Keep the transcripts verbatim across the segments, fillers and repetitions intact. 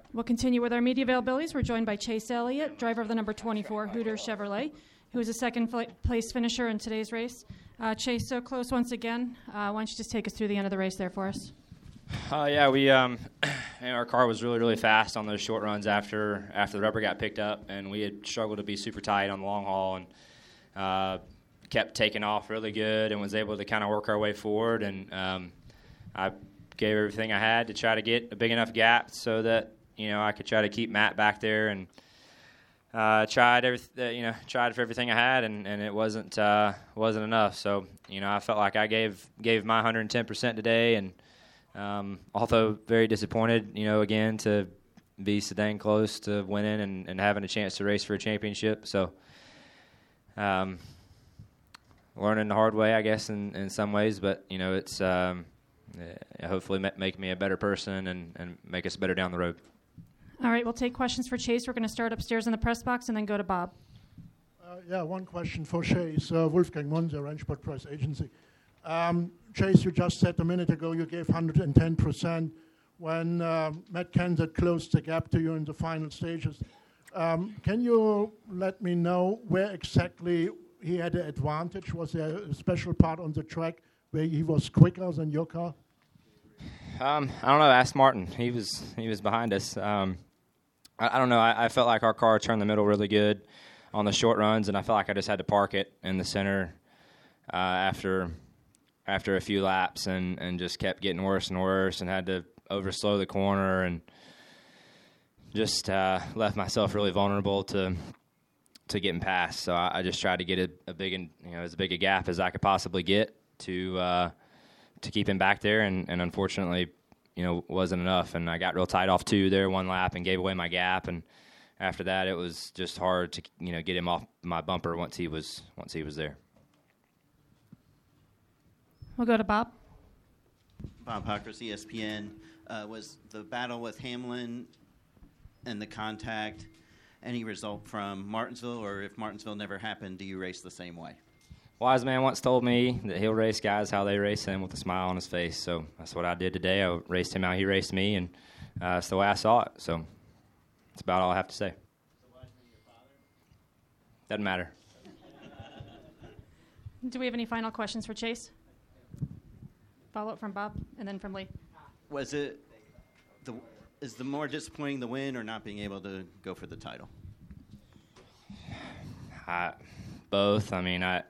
We'll continue with our media availabilities. We're joined by Chase Elliott, driver of the number twenty-four Hooters Chevrolet, who is a second fl- place finisher in today's race. Uh, Chase, so close once again. Uh, why don't you just take us through the end of the race there for us? Uh, yeah, we um, you know, our car was really, really fast on those short runs after after the rubber got picked up, and we had struggled to be super tight on the long haul, and uh, kept taking off really good, and was able to kind of work our way forward. And um, I gave everything I had to try to get a big enough gap so that you know I could try to keep Matt back there, and uh, tried every uh, you know tried for everything I had, and, and it wasn't uh, wasn't enough. So you know I felt like I gave gave my one hundred ten percent today, and Um, although very disappointed, you know, again, to be so dang close to winning and, and having a chance to race for a championship. So um, learning the hard way, I guess, in, in some ways. But, you know, it's um, uh, hopefully make me a better person and, and make us better down the road. All right, we'll take questions for Chase. We're going to start upstairs in the press box and then go to Bob. Uh, yeah, one question for Chase. Uh, Wolfgang Munzer, Rennsport Press Agency. Um, Chase, you just said a minute ago you gave one hundred ten percent when uh, Matt Kenseth closed the gap to you in the final stages. Um, can you let me know where exactly he had the advantage? Was there a special part on the track where he was quicker than your car? Um, I don't know. Ask Martin. He was he was behind us. Um, I, I don't know. I, I felt like our car turned the middle really good on the short runs, and I felt like I just had to park it in the center uh, after. after a few laps and, and just kept getting worse and worse and had to overslow the corner and just uh, left myself really vulnerable to to getting past. So I, I just tried to get a, a big, you know, as big a gap as I could possibly get to uh, to keep him back there, and, and unfortunately, you know, wasn't enough. And I got real tight off two there one lap and gave away my gap. And after that, it was just hard to, you know, get him off my bumper once he was once he was there. We'll go to Bob. Bob Pockris, E S P N. Uh, was the battle with Hamlin and the contact any result from Martinsville, or if Martinsville never happened, do you race the same way? Wise man once told me that he'll race guys how they race him, with a smile on his face. So that's what I did today. I raced him how he raced me, and uh, that's the way I saw it. So that's about all I have to say. Doesn't matter. Do we have any final questions for Chase? Follow-up from Bob, and then from Lee. Was it the is the more disappointing the win or not being able to go for the title? I, both. I mean, I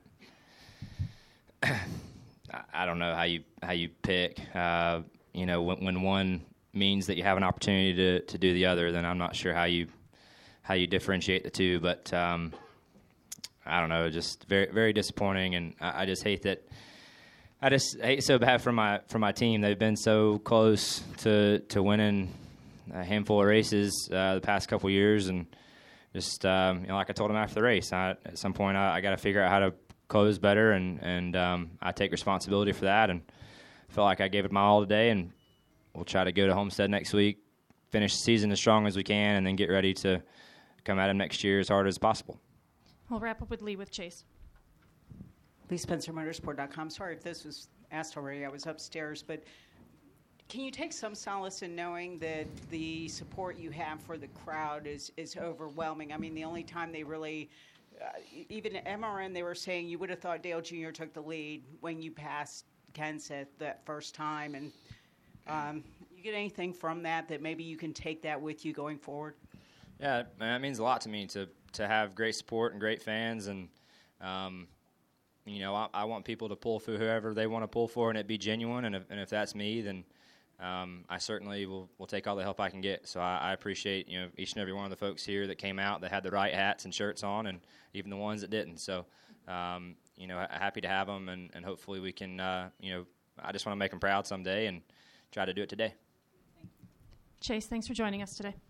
I don't know how you how you pick. Uh, you know, when, when one means that you have an opportunity to, to do the other, then I'm not sure how you how you differentiate the two. But um, I don't know, just very very disappointing, and I, I just hate that. I just hate so bad for my for my team. They've been so close to, to winning a handful of races uh, the past couple years, and just um, you know, like I told them after the race, I, at some point I, I got to figure out how to close better, and and um, I take responsibility for that. And I feel like I gave it my all today, and we'll try to go to Homestead next week, finish the season as strong as we can, and then get ready to come at them next year as hard as possible. We'll wrap up with Lee with Chase. Lee Spencer, Motorsport dot com. Sorry if this was asked already. I was upstairs. But can you take some solace in knowing that the support you have for the crowd is, is overwhelming? I mean, the only time they really, uh, even at M R N, they were saying you would have thought Dale Junior took the lead when you passed Kenseth that first time. And um, you get anything from that that maybe you can take that with you going forward? Yeah, that means a lot to me to, to have great support and great fans. And, um, You know, I, I want people to pull for whoever they want to pull for, and it be genuine. And if, and if that's me, then um, I certainly will, will take all the help I can get. So I, I appreciate, you know, each and every one of the folks here that came out that had the right hats and shirts on, and even the ones that didn't. So, um, you know, happy to have them, and, and hopefully we can, uh, you know, I just want to make them proud someday and try to do it today. Chase, thanks for joining us today.